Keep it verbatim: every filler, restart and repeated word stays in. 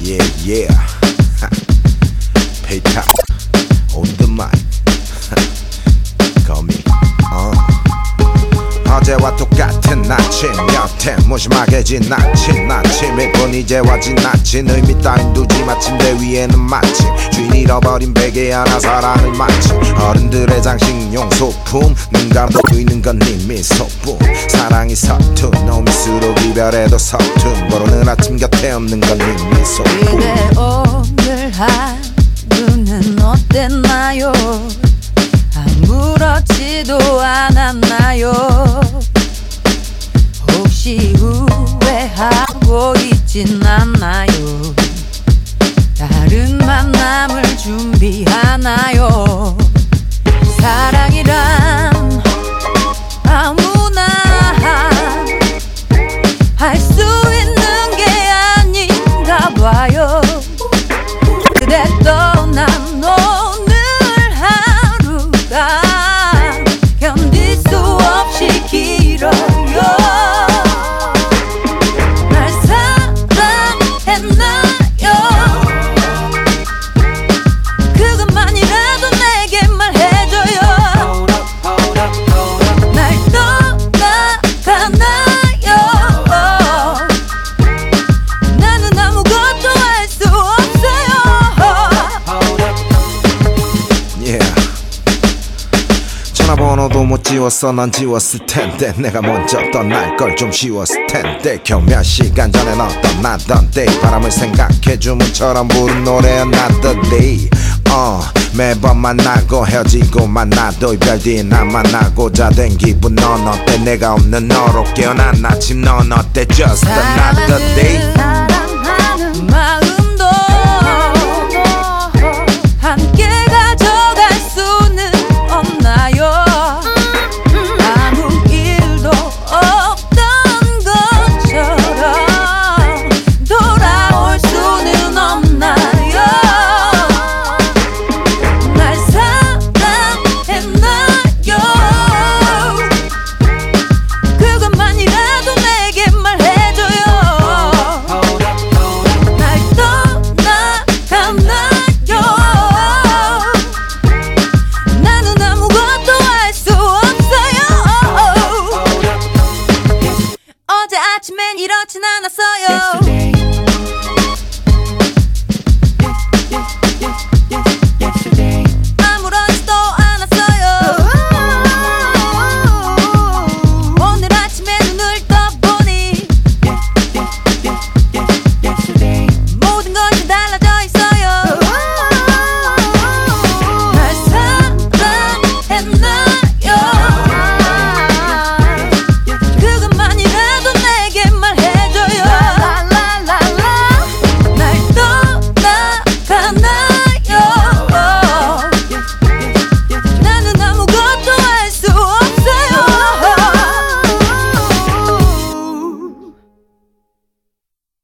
Yeah, yeah. Paytop on the mic. Call me. Uh. 어제와 똑같은 아침 여태 무심하게 지나친 아침일 뿐 이제와 지나친 의미 따윈 두지 마. 침대 위에는 마침 주인 잃어버린 베개 하나 사랑을 마치 어른들의 장식용 소품 눈 감고 있는 건 네 미소뿐. 사랑이 서툰 놈일수록 이별에도 서툰 모르는 아침 곁에 없는 건 네 미소뿐. 그대 오늘 하루는 어땠나요? 아무렇지도 않았나요? 혹시 후회하고 있진 않나요? 다른 만남을 준비하나요? 사랑이란 아무나 할 수 있는 게 아닌가 봐요. 그대 떠난 오늘 하루가 견딜 수 없이 길어요. 날 사랑했나요? 그것만이라도 내게 말해줘요. 날 떠나가나요? 나는 아무것도 할 수 없어요. Yeah. 전화번호도 못 지웠어. 넌 지웠을 텐데 내가 먼저 떠날 걸 좀 쉬웠을 텐데. 겨우 몇 시간 전에 너 떠나던 때 바람을 생각해 주문처럼 부른 노래 Another Day. 어, 매번 만나고 헤어지고 만나도 이별 뒤에 나 만나고자 된 기분. 넌 어때? 내가 없는 너로 깨어난 아침 넌 어때? Just another day.